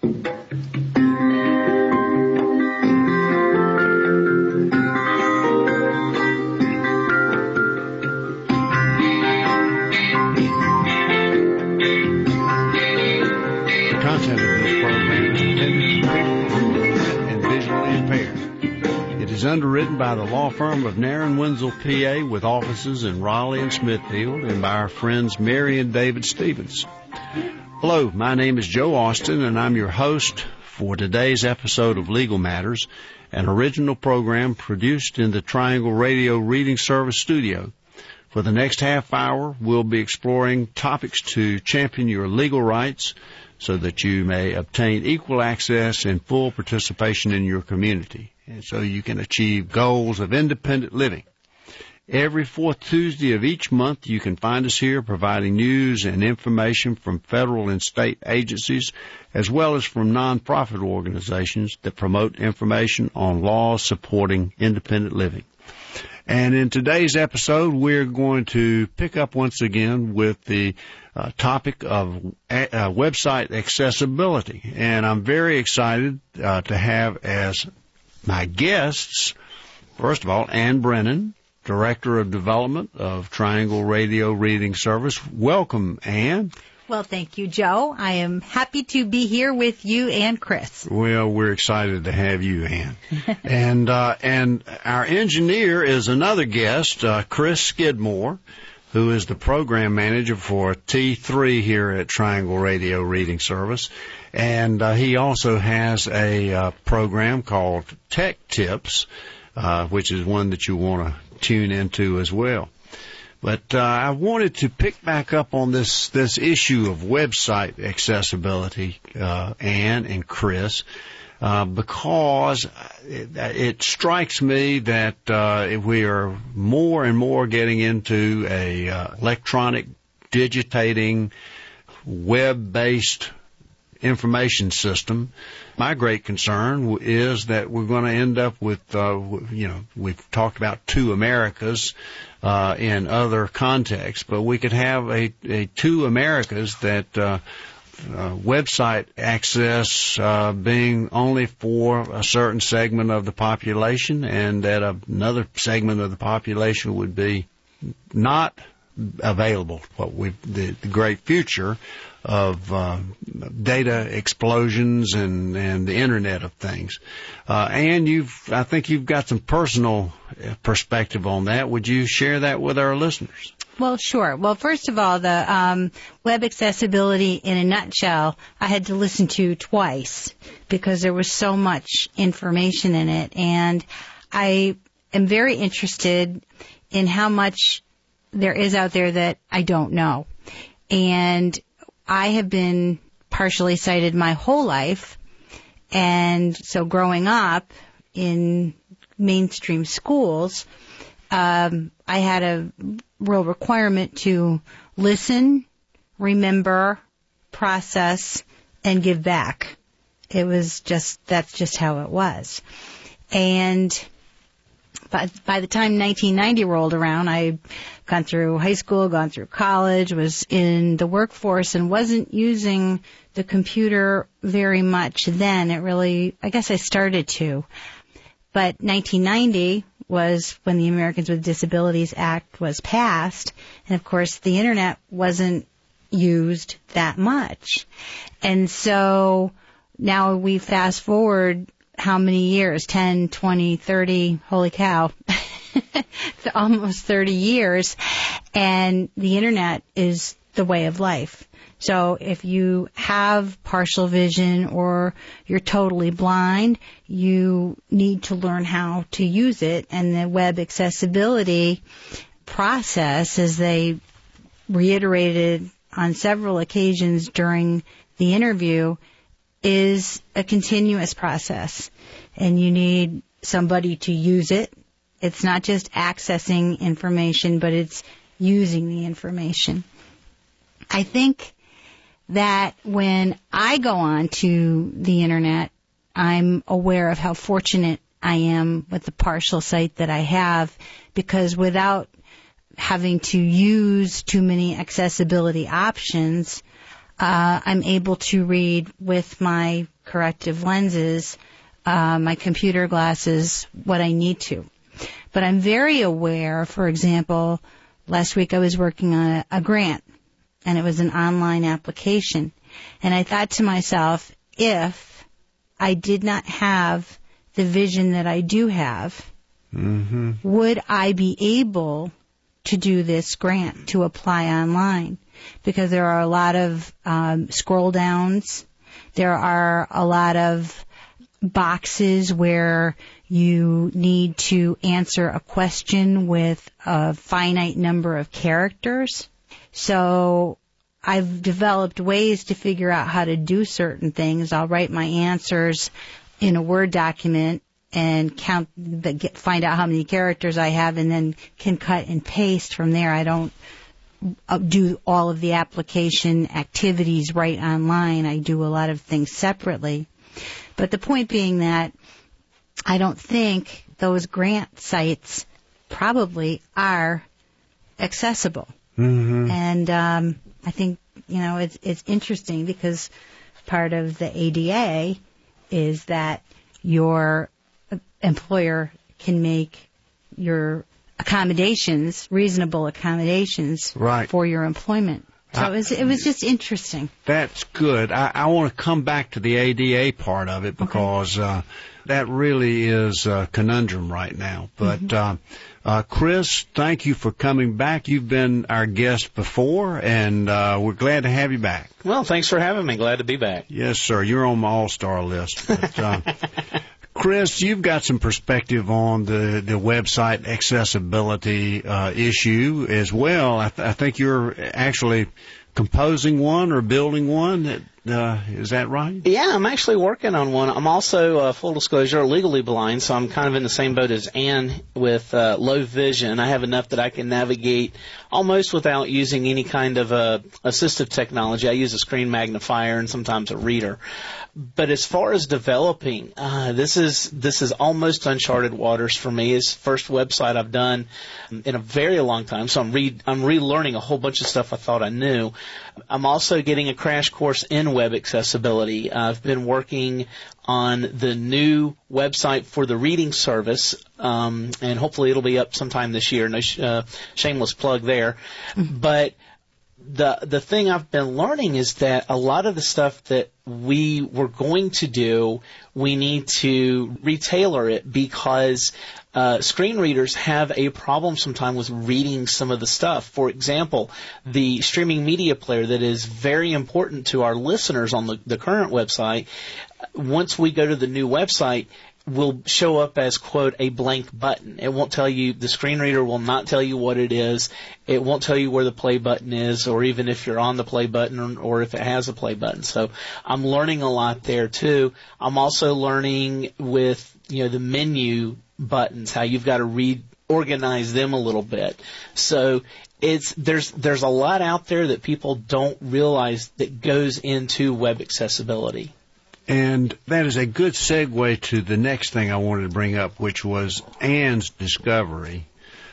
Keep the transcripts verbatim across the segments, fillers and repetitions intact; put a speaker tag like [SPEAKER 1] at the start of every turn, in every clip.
[SPEAKER 1] Underwritten by the law firm of Nairn Wenzel, P A, with offices in Raleigh and Smithfield, and by our friends Mary and David Stevens. Hello, my name is Joe Austin, and I'm your host for today's episode of Legal Matters, an original program produced in the Triangle Radio Reading Service studio. For the next half hour, we'll be exploring topics to champion your legal rights so that you may obtain equal access and full participation in your community, and so you can achieve goals of independent living. Every fourth Tuesday of each month, you can find us here providing news and information from federal and state agencies, as well as from nonprofit organizations that promote information on laws supporting independent living. And in today's episode, we're going to pick up once again with the uh, topic of uh, website accessibility. And I'm very excited uh, to have as my guests, first of all, Ann Brennan, Director of Development of Triangle Radio Reading Service. Welcome, Ann.
[SPEAKER 2] Well, thank you, Joe. I am happy to be here with you and Chris.
[SPEAKER 1] Well, we're excited to have you, Ann. and uh, and our engineer is another guest, uh, Chris Skidmore, who is the program manager for T three here at Triangle Radio Reading Service. And uh, he also has a uh, program called Tech Tips, uh, which is one that you want to tune into as well. But uh, I wanted to pick back up on this this issue of website accessibility, uh, Ann and Chris, uh, because it, it strikes me that uh, we are more and more getting into a uh, electronic, digitating, web-based information system. My great concern is that we're going to end up with, uh, you know, we've talked about two Americas uh, in other contexts, but we could have a, a two Americas that uh, uh, website access uh, being only for a certain segment of the population, and that another segment of the population would be not available. What we the, the great future of uh, data explosions and, and the Internet of Things. Uh, and you've, I think you've got some personal perspective on that. Would you share that with our listeners?
[SPEAKER 2] Well, sure. Well, first of all, the um, web accessibility in a nutshell, I had to listen to twice because there was so much information in it. And I am very interested in how much there is out there that I don't know. And I have been partially sighted my whole life, and so growing up in mainstream schools, um, I had a real requirement to listen, remember, process, and give back. It was just, that's just how it was. And by, by the time nineteen ninety rolled around, I'd gone through high school, gone through college, was in the workforce, and wasn't using the computer very much then. It really, I guess I started to. But nineteen ninety was when the Americans with Disabilities Act was passed, and of course the Internet wasn't used that much. And so now we fast forward how many years, ten, twenty, thirty, holy cow, almost thirty years, and the Internet is the way of life. So if you have partial vision or you're totally blind, you need to learn how to use it, and the web accessibility process, as they reiterated on several occasions during the interview, is a continuous process, and you need somebody to use it. It's not just accessing information, but it's using the information. I think that when I go on to the Internet, I'm aware of how fortunate I am with the partial sight that I have, because without having to use too many accessibility options, uh, I'm able to read with my corrective lenses, uh, my computer glasses, what I need to. But I'm very aware, for example, last week I was working on a, a grant, and it was an online application. And I thought to myself, if I did not have the vision that I do have, mm-hmm. would I be able to do this grant, to apply online? Because there are a lot of um, scroll downs. There are a lot of boxes where you need to answer a question with a finite number of characters. So I've developed ways to figure out how to do certain things. I'll write my answers in a Word document and count the, get, find out how many characters I have, and then can cut and paste from there. I don't do all of the application activities right online. I do a lot of things separately. But the point being that I don't think those grant sites probably are accessible. Mm-hmm. And um, I think, you know, it's, it's interesting because part of the A D A is that your employer can make your accommodations, reasonable accommodations
[SPEAKER 1] right.
[SPEAKER 2] for your employment. So I, it, was, it was just interesting.
[SPEAKER 1] That's good. I, I want to come back to the A D A part of it because okay. uh, that really is a conundrum right now. But mm-hmm. uh, uh, Chris, thank you for coming back. You've been our guest before, and uh, we're glad to have you back.
[SPEAKER 3] Well, thanks for having me. Glad to be back.
[SPEAKER 1] Yes, sir. You're on my all-star list. But, uh, Chris, you've got some perspective on the, the website accessibility uh, issue as well. I, th- I think you're actually composing one or building one. Uh, is that right?
[SPEAKER 3] Yeah, I'm actually working on one. I'm also, uh, full disclosure, legally blind, so I'm kind of in the same boat as Ann with uh, low vision. I have enough that I can navigate almost without using any kind of uh, assistive technology. I use a screen magnifier and sometimes a reader. But as far as developing, uh, this is this is almost uncharted waters for me. It's the first website I've done in a very long time, so I'm re I'm relearning a whole bunch of stuff I thought I knew. I'm also getting a crash course in web accessibility. Uh, I've been working on the new website for the reading service, um, and hopefully it'll be up sometime this year. No sh- uh, shameless plug there, mm-hmm. but. The the thing I've been learning is that a lot of the stuff that we were going to do, we need to retailor it because uh, screen readers have a problem sometimes with reading some of the stuff. For example, the streaming media player that is very important to our listeners on the, the current website, once we go to the new website, will show up as, quote, a blank button. It won't tell you, the screen reader will not tell you what it is. It won't tell you where the play button is, or even if you're on the play button, or, or if it has a play button. So I'm learning a lot there too. I'm also learning with, you know, the menu buttons, how you've got to reorganize them a little bit. So it's, there's, there's a lot out there that people don't realize that goes into web accessibility.
[SPEAKER 1] And that is a good segue to the next thing I wanted to bring up, which was Ann's discovery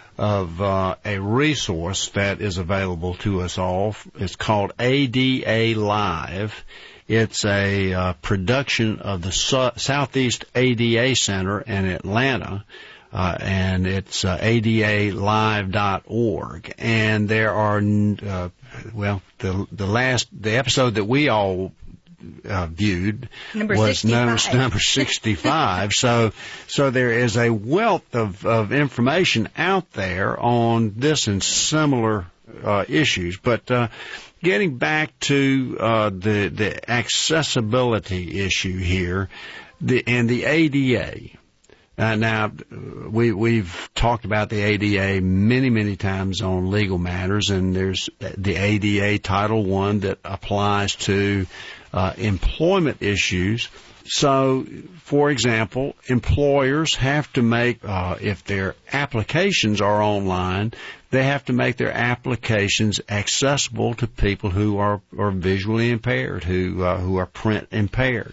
[SPEAKER 1] of uh, a resource that is available to us all. It's called A D A Live. It's a uh, production of the Su- Southeast A D A Center in Atlanta, uh, and it's uh, A D A live dot org. And there are, uh, well, the the last the episode that we all Uh, viewed
[SPEAKER 2] number
[SPEAKER 1] was number, number
[SPEAKER 2] sixty-five.
[SPEAKER 1] sixty-five. so, so there is a wealth of, of information out there on this and similar uh, issues. But uh, getting back to uh, the the accessibility issue here, the and the A D A. Uh, now, we, we've talked about the A D A many, many times on Legal Matters, and there's the A D A Title One that applies to uh, employment issues. So, for example, employers have to make, uh, if their applications are online, they have to make their applications accessible to people who are, are visually impaired, who uh, who are print impaired.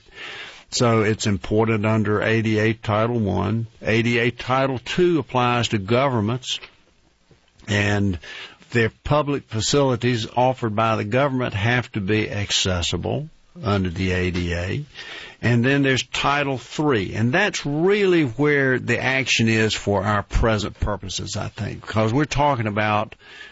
[SPEAKER 1] So it's important under A D A Title One. A D A Title Two applies to governments. And their public facilities offered by the government have to be accessible under the A D A. And then there's Title three, and that's really where the action is for our present purposes, I think, because we're talking about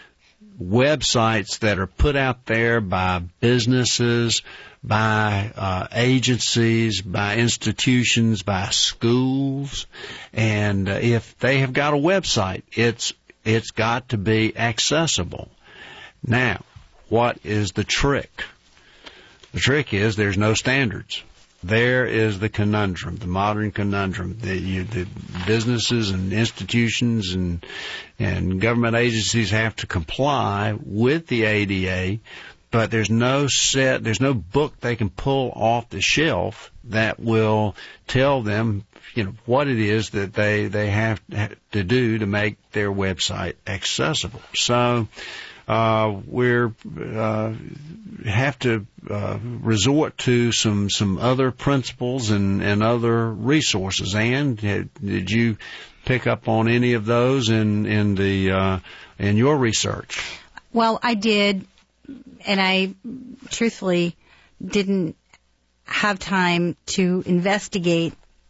[SPEAKER 1] websites that are put out there by businesses, by uh, agencies, by institutions, by schools, and uh, if they have got a website, it's it's got to be accessible. Now, what is the trick? The trick is there's no standards. There is the conundrum, the modern conundrum. The, you, the businesses and institutions and and government agencies have to comply with the A D A, but there's no set, there's no book they can pull off the shelf that will tell them, you know, what it is that they they have to do to make their website accessible. So uh, we're uh, have to uh, resort to some some other principles and and other resources. Ann, did you pick up on any of those in in the uh, in your research?
[SPEAKER 2] Well, I did, and I truthfully didn't have time to investigate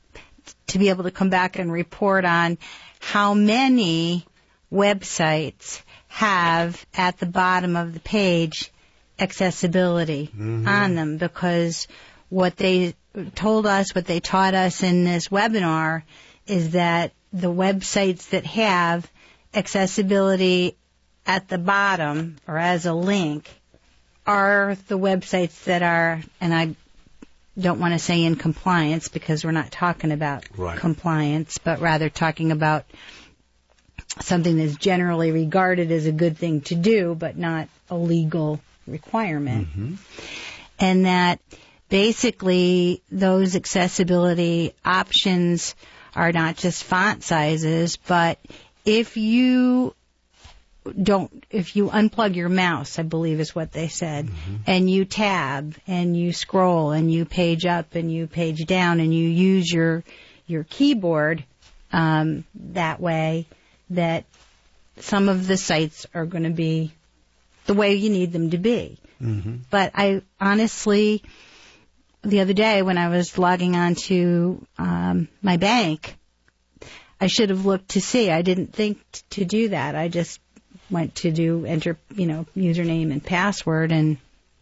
[SPEAKER 2] to be able to come back and report on how many websites have at the bottom of the page accessibility mm-hmm. on them, because what they told us, what they taught us in this webinar is that the websites that have accessibility at the bottom or as a link are the websites that are, and I don't want to say in compliance because we're not talking about
[SPEAKER 1] right.
[SPEAKER 2] compliance, but rather talking about something that's generally regarded as a good thing to do, but not a legal requirement.
[SPEAKER 1] Mm-hmm.
[SPEAKER 2] And that basically those accessibility options are not just font sizes, but if you don't, if you unplug your mouse, I believe is what they said, mm-hmm. and you tab and you scroll and you page up and you page down and you use your your keyboard um, that way, that some of the sites are going to be the way you need them to be.
[SPEAKER 1] Mm-hmm.
[SPEAKER 2] But I honestly, the other day when I was logging on to um, my bank, I should have looked to see. I didn't think t- to do that. I just went to do enter, you know, username and password. And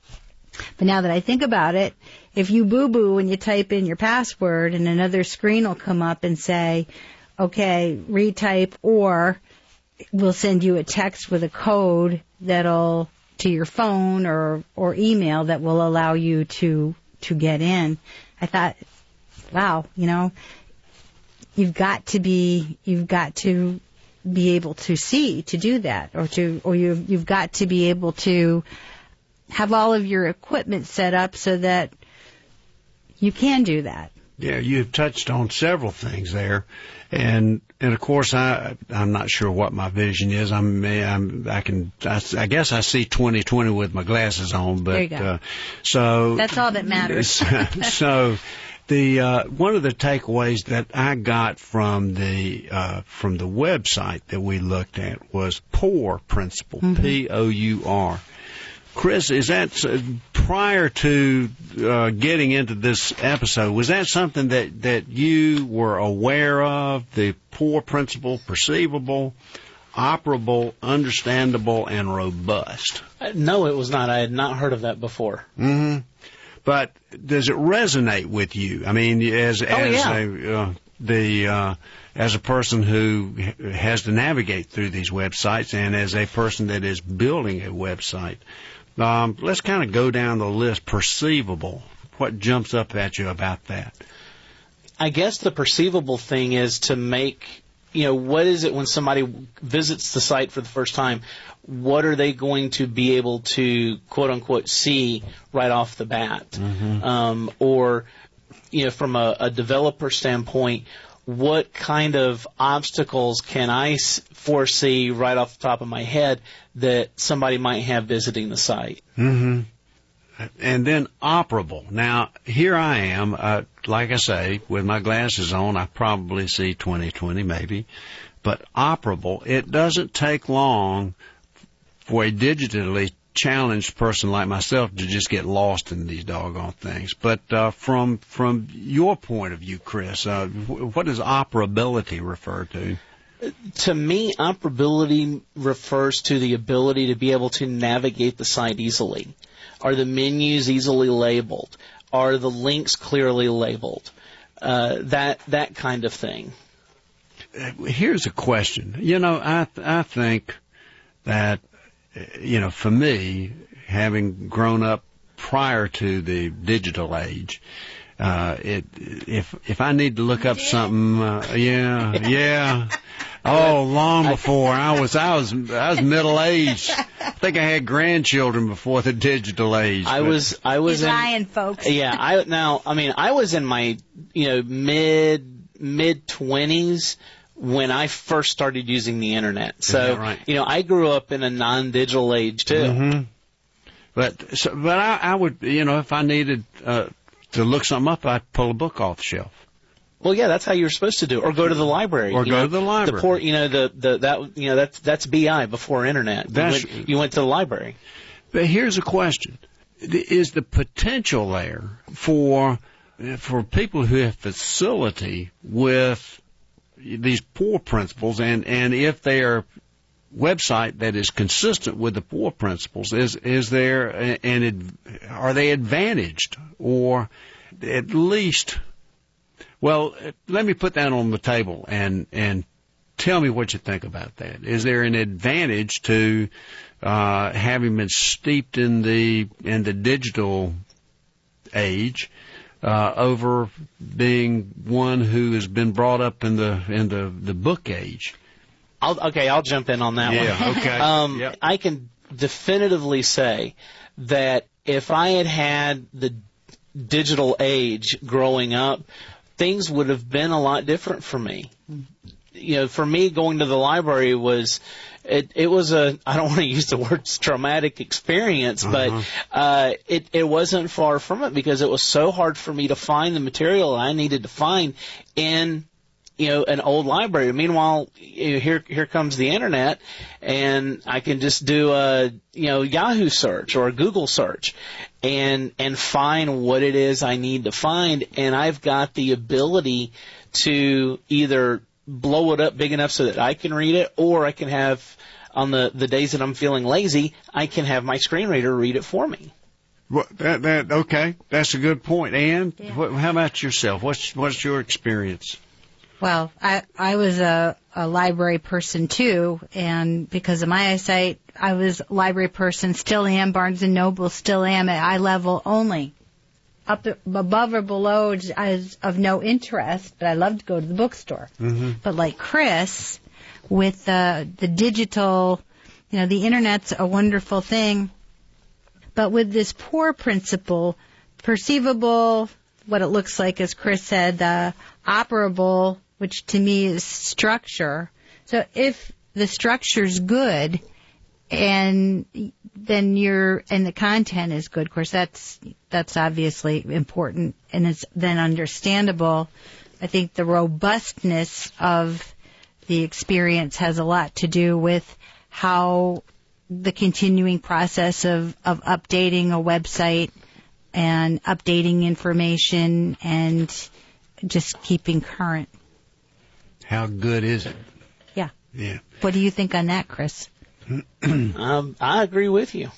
[SPEAKER 2] but now that I think about it, if you boo-boo when you type in your password, and another screen will come up and say, okay, retype, or we'll send you a text with a code that'll to your phone or or email that will allow you to to get in. I thought, wow, you know, you've got to be you've got to be able to see to do that, or to or you you've got to be able to have all of your equipment set up so that you can do that.
[SPEAKER 1] Yeah, you've touched on several things there, and and of course I I'm not sure what my vision is. I'm, I'm I can I, I guess I see twenty twenty with my glasses on, but
[SPEAKER 2] there you go.
[SPEAKER 1] Uh, so
[SPEAKER 2] that's all that matters.
[SPEAKER 1] so the uh, one of the takeaways that I got from the uh, from the website that we looked at was POUR principle, mm-hmm. P O U R. Chris, is that uh, prior to uh, getting into this episode, was that something that, that you were aware of, the POUR principle, perceivable, operable, understandable, and robust?
[SPEAKER 3] Uh, no, it was not. I had not heard of that before.
[SPEAKER 1] Mm-hmm. But does it resonate with you? I mean, as
[SPEAKER 3] oh,
[SPEAKER 1] as
[SPEAKER 3] yeah.
[SPEAKER 1] a, uh, the uh, as a person who has to navigate through these websites, and as a person that is building a website. Um, let's kind of go down the list. Perceivable. What jumps up at you about that?
[SPEAKER 3] I guess the perceivable thing is to make, you know, what is it when somebody visits the site for the first time? What are they going to be able to, quote unquote, see right off the bat?
[SPEAKER 1] Mm-hmm.
[SPEAKER 3] Um, or, you know, from a, a developer standpoint, what kind of obstacles can I foresee right off the top of my head that somebody might have visiting the site?
[SPEAKER 1] Mm-hmm. And then operable. Now, here I am, uh, like I say, with my glasses on, I probably see twenty twenty maybe, but operable, it doesn't take long for a digitally challenged person like myself to just get lost in these doggone things. But uh, from from your point of view, Chris, uh, what does operability refer to?
[SPEAKER 3] To me, operability refers to the ability to be able to navigate the site easily. Are the menus easily labeled? Are the links clearly labeled? Uh, that that kind of thing.
[SPEAKER 1] Here's a question. You know, I I think that, you know, for me, having grown up prior to the digital age, uh, it if if I need to look up something, uh, yeah, yeah. Oh, long before I was I was I was middle aged. I think I had grandchildren before the digital age.
[SPEAKER 3] I was I was
[SPEAKER 2] He's
[SPEAKER 3] in,
[SPEAKER 2] lying, folks.
[SPEAKER 3] Yeah, I now I mean I was in my you know mid mid twenties when I first started using the internet. So
[SPEAKER 1] right?
[SPEAKER 3] you know I grew up in a non-digital age too.
[SPEAKER 1] Mm-hmm. But so, but I, I would you know if I needed uh, to look something up, I'd pull a book off the shelf.
[SPEAKER 3] Well, yeah, that's how you're supposed to do it. Or go to the library.
[SPEAKER 1] Or
[SPEAKER 3] you
[SPEAKER 1] go
[SPEAKER 3] know,
[SPEAKER 1] to the library.
[SPEAKER 3] The port, you know, the, the that you know that's that's B I before internet.
[SPEAKER 1] That's,
[SPEAKER 3] you, went, you went to the library.
[SPEAKER 1] But here's a question: is the potential there for for people who have facility with these poor principles, and and if they are website that is consistent with the poor principles, is is there an are they advantaged, or at least? Well, let me put that on the table and and tell me what you think about that. Is there an advantage to uh, having been steeped in the in the digital age uh, over being one who has been brought up in the in the, the book age?
[SPEAKER 3] I'll, okay, I'll jump in on that
[SPEAKER 1] yeah,
[SPEAKER 3] one.
[SPEAKER 1] Okay.
[SPEAKER 3] um,
[SPEAKER 1] yep.
[SPEAKER 3] I can definitively say that if I had had the digital age growing up, things would have been a lot different for me. You know, for me, going to the library was, it, it was a, I don't want to use the word traumatic experience, but
[SPEAKER 1] uh-huh.
[SPEAKER 3] uh, it, it wasn't far from it because it was so hard for me to find the material I needed to find in, you know, an old library. Meanwhile, you know, here here comes the internet, and I can just do a, you know, Yahoo search or a Google search, and and find what it is I need to find, and I've got the ability to either blow it up big enough so that I can read it, or I can have, on the, the days that I'm feeling lazy, I can have my screen reader read it for me.
[SPEAKER 1] Well, that, that, okay, that's a good point. Ann,
[SPEAKER 2] yeah.
[SPEAKER 1] what, how about yourself? What's what's your experience?
[SPEAKER 2] Well, I I was a, a library person too, and because of my eyesight, I was a library person, still am, Barnes and Noble, still am at eye level only. Up to, above or below is of no interest, but I love to go to the bookstore.
[SPEAKER 1] Mm-hmm.
[SPEAKER 2] But like Chris, with the the digital, you know, the internet's a wonderful thing, but with this poor principle, perceivable, what it looks like, as Chris said, the operable, which to me is structure. So if the structure's good, and then you're, and the content is good, of course that's, that's obviously important, and it's then understandable. I think the robustness of the experience has a lot to do with how the continuing process of, of updating a website and updating information and just keeping current.
[SPEAKER 1] How good is it?
[SPEAKER 2] Yeah.
[SPEAKER 1] Yeah.
[SPEAKER 2] What do you think on that, Chris?
[SPEAKER 3] um, I agree with you.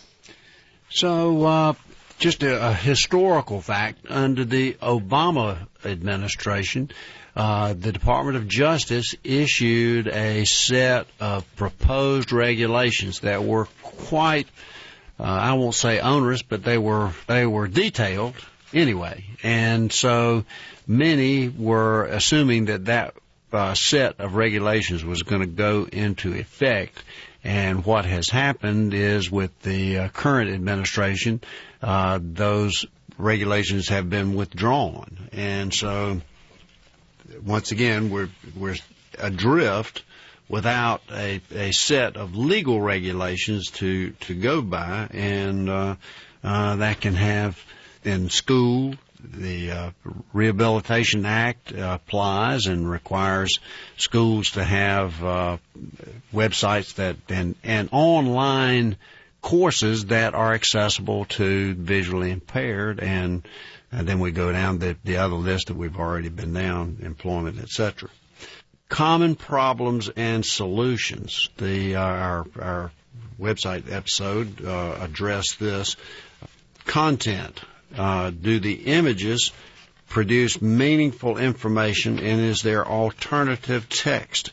[SPEAKER 1] So, uh, just a, a historical fact, under the Obama administration, uh, the Department of Justice issued a set of proposed regulations that were quite, uh, I won't say onerous, but they were, they were detailed anyway. And so many were assuming that that uh, set of regulations was going to go into effect. And what has happened is, with the uh, current administration, uh, those regulations have been withdrawn. And so, once again, we're we're adrift without a, a set of legal regulations to, to go by, and uh, uh, that can have, in school, the uh, Rehabilitation Act uh, applies and requires schools to have uh, websites that and, and online courses that are accessible to visually impaired, and, and then we go down the, the other list that we've already been down, employment, et cetera. Common problems and solutions. The uh, our our website episode uh, addressed this. Content. Uh, do the images produce meaningful information, and is there alternative text?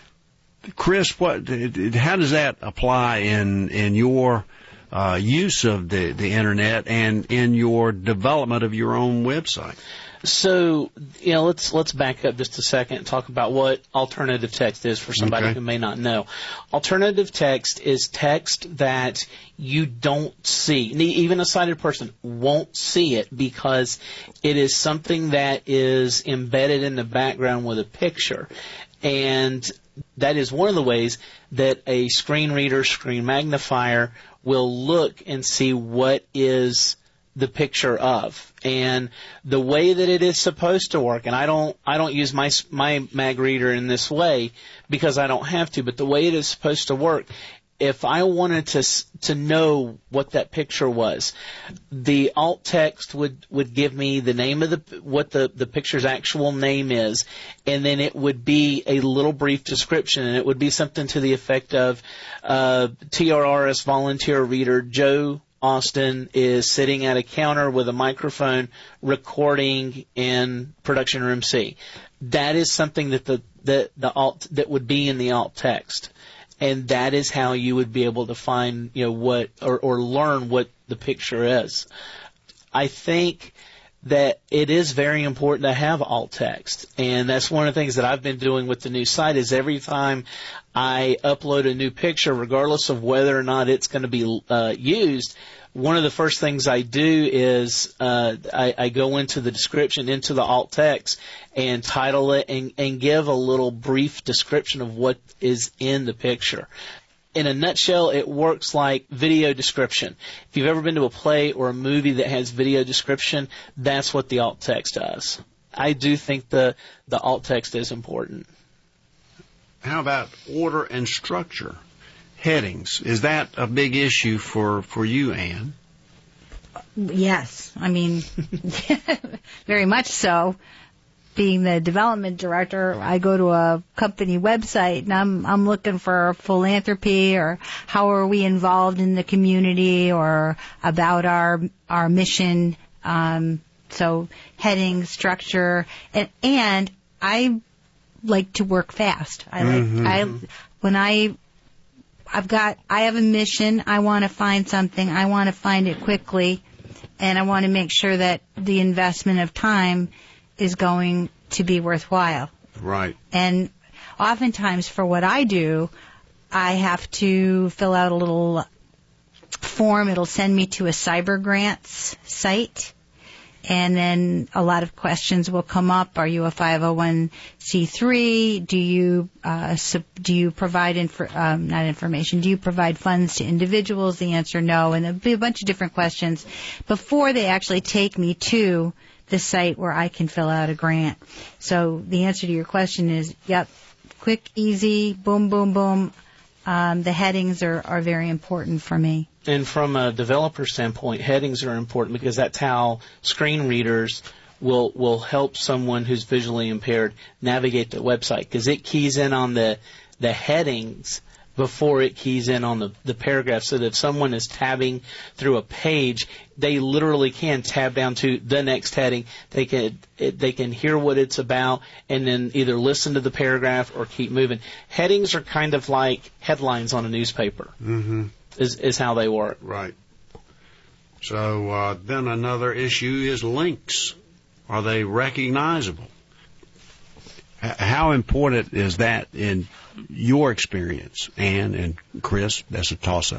[SPEAKER 1] Chris, what? How does that apply in in your uh, use of the the internet and in your development of your own website?
[SPEAKER 3] So, you know, let's let's back up just a second and talk about what alternative text is for somebody
[SPEAKER 1] Okay.
[SPEAKER 3] who may not know. Alternative text is text that you don't see. Even a sighted person won't see it because it is something that is embedded in the background with a picture. And that is one of the ways that a screen reader, screen magnifier will look and see what is the picture of. And the way that it is supposed to work, and I don't I don't use my my mag reader in this way because I don't have to, but the way it is supposed to work, if I wanted to to know what that picture was, the alt text would would give me the name of the what the the picture's actual name is, and then it would be a little brief description, and it would be something to the effect of uh, T R R S volunteer reader Joe Austin is sitting at a counter with a microphone recording in production room C. That is something that the, the, the alt, that would be in the alt text. And that is how you would be able to find, you know, what, or, or learn what the picture is. I think that it is very important to have alt text. And that's one of the things that I've been doing with the new site is every time I upload a new picture, regardless of whether or not it's going to be uh, used, one of the first things I do is uh, I, I go into the description, into the alt text, and title it and, and give a little brief description of what is in the picture. In a nutshell, it works like video description. If you've ever been to a play or a movie that has video description, that's what the alt text does. I do think the, the alt text is important.
[SPEAKER 1] How about order and structure? Headings. Is that a big issue for, for you, Ann?
[SPEAKER 2] Yes. I mean, very much so. Being the development director, I go to a company website and I'm I'm looking for philanthropy or how are we involved in the community or about our our mission. Um, so heading, structure, and and I like to work fast. I like
[SPEAKER 1] Mm-hmm.
[SPEAKER 2] I when I I've got I have a mission. I want to find something. I want to find it quickly, and I want to make sure that the investment of time is going to be worthwhile.
[SPEAKER 1] Right.
[SPEAKER 2] And oftentimes for what I do, I have to fill out a little form. It'll send me to a cyber grants site. And then a lot of questions will come up. Are you a five oh one c three? Do you uh, sub, do you provide infor, um, not information? Do you provide funds to individuals? The answer no. And there'll be a bunch of different questions before they actually take me to the site where I can fill out a grant. So the answer to your question is, yep, quick, easy, boom, boom, boom. Um, the headings are, are very important for me.
[SPEAKER 3] And from a developer standpoint, headings are important because that's how screen readers will will help someone who's visually impaired navigate the website, because it keys in on the the headings before it keys in on the, the paragraph, so that if someone is tabbing through a page, they literally can tab down to the next heading. They can it, they can hear what it's about and then either listen to the paragraph or keep moving. Headings are kind of like headlines on a newspaper.
[SPEAKER 1] Mm-hmm.
[SPEAKER 3] Is is how they work.
[SPEAKER 1] Right. So uh, then another issue is links. Are they recognizable? H- how important is that in your experience, Ann and Chris? That's a toss-up.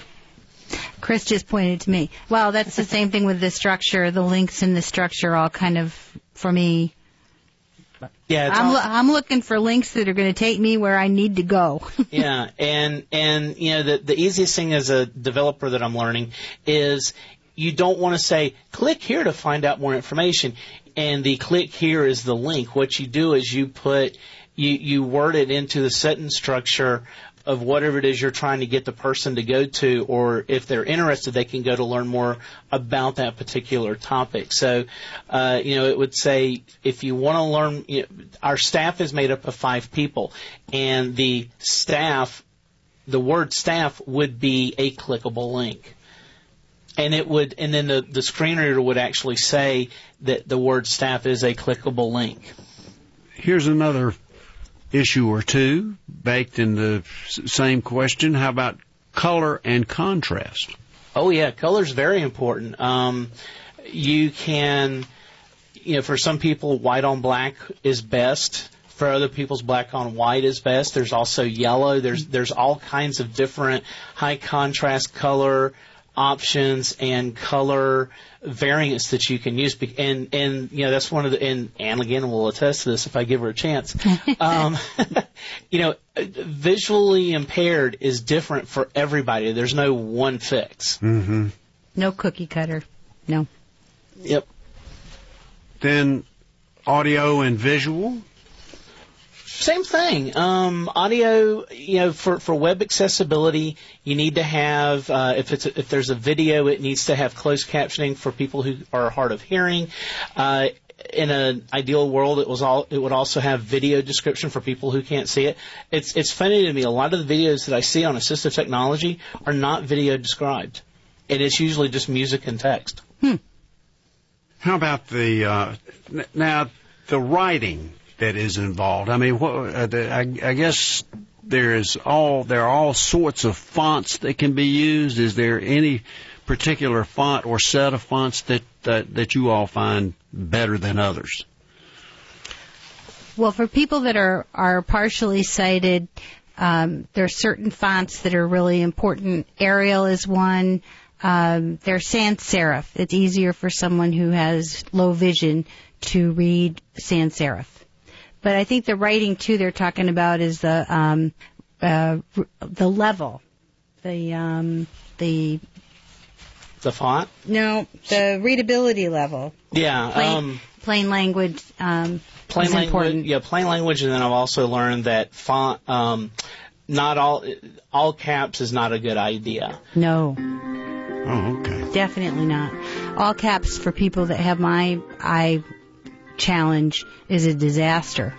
[SPEAKER 2] Chris just pointed to me. Well, that's the same thing with the structure. The links in the structure all kind of, for me,
[SPEAKER 3] Yeah, it's
[SPEAKER 2] I'm,
[SPEAKER 3] all,
[SPEAKER 2] lo- I'm looking for links that are going to take me where I need to go.
[SPEAKER 3] yeah, and and you know the the easiest thing as a developer that I'm learning is you don't want to say, click here to find out more information, and the click here is the link. What you do is you put, you, you word it into the sentence structure of whatever it is you're trying to get the person to go to, or if they're interested, they can go to learn more about that particular topic. So, uh, you know, it would say if you want to learn, you know, our staff is made up of five people, and the staff, the word staff would be a clickable link. And it would, and then the, the screen reader would actually say that the word staff is a clickable link.
[SPEAKER 1] Here's another issue or two baked in the same question. How about color and contrast?
[SPEAKER 3] Oh yeah, color's very important. Um, you can, you know, for some people, white on black is best. For other people's, black on white is best. There's also yellow. There's there's all kinds of different high contrast color options and color variants that you can use, and and you know that's one of the, and Ann again will attest to this if I give her a chance. um, you know, visually impaired is different for everybody. There's no one fix.
[SPEAKER 1] Mm-hmm.
[SPEAKER 2] No cookie cutter. No.
[SPEAKER 3] Yep.
[SPEAKER 1] Then audio and visual.
[SPEAKER 3] Same thing. Um, audio, you know, for, for web accessibility, you need to have, uh, if it's a, if there's a video, it needs to have closed captioning for people who are hard of hearing. Uh, in an ideal world, it was all it would also have video description for people who can't see it. It's it's funny to me. A lot of the videos that I see on assistive technology are not video described, and it's usually just music and text.
[SPEAKER 2] Hmm.
[SPEAKER 1] How about the uh, n- now the writing that is involved? I mean, what, uh, the, I, I guess there is all there are all sorts of fonts that can be used. Is there any particular font or set of fonts that that, that you all find better than others?
[SPEAKER 2] Well, for people that are are partially sighted, um, there are certain fonts that are really important. Arial is one. Um, there's sans serif. It's easier for someone who has low vision to read sans serif. But I think the writing too they're talking about is the um, uh, the level, the um, the
[SPEAKER 3] the font.
[SPEAKER 2] No, the readability level.
[SPEAKER 3] Yeah.
[SPEAKER 2] Plain,
[SPEAKER 3] um,
[SPEAKER 2] plain language. Um,
[SPEAKER 3] plain
[SPEAKER 2] is
[SPEAKER 3] language.
[SPEAKER 2] important.
[SPEAKER 3] Yeah, plain language, and then I've also learned that font. Um, not all all caps is not a good idea.
[SPEAKER 2] No.
[SPEAKER 1] Oh, okay.
[SPEAKER 2] Definitely not. All caps for people that have my eye challenge is a disaster.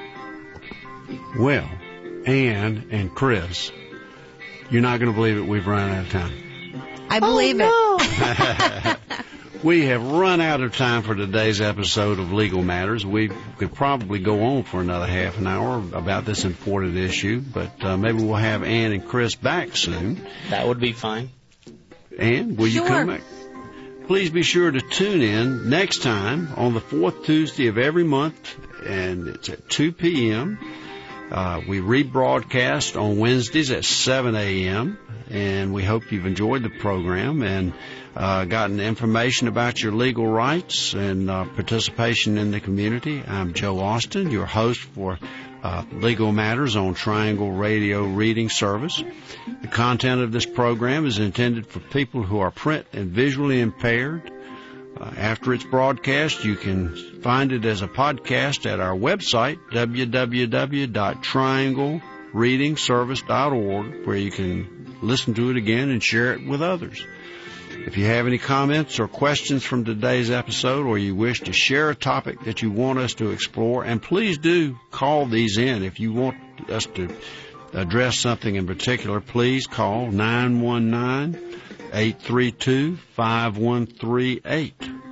[SPEAKER 1] Well, Ann and Chris, you're not going to believe it. We've run out of time.
[SPEAKER 2] I believe
[SPEAKER 3] oh,
[SPEAKER 2] it.
[SPEAKER 3] No.
[SPEAKER 1] We have run out of time for today's episode of Legal Matters. We could probably go on for another half an hour about this important issue, but uh, maybe we'll have Ann and Chris back soon.
[SPEAKER 3] That would be fine.
[SPEAKER 1] Ann, will
[SPEAKER 2] Sure.
[SPEAKER 1] you come back? Please be sure to tune in next time on the fourth Tuesday of every month, and it's at two p.m. Uh, we rebroadcast on Wednesdays at seven a.m., and we hope you've enjoyed the program and uh, gotten information about your legal rights and uh, participation in the community. I'm Joe Austin, your host for uh, Legal Matters on Triangle Radio Reading Service. The content of this program is intended for people who are print and visually impaired. Uh, after its broadcast, you can find it as a podcast at our website, w w w dot triangle reading service dot org, where you can listen to it again and share it with others. If you have any comments or questions from today's episode, or you wish to share a topic that you want us to explore, and please do call these in. If you want us to address something in particular, please call nine one nine, eight three two, five one three eight.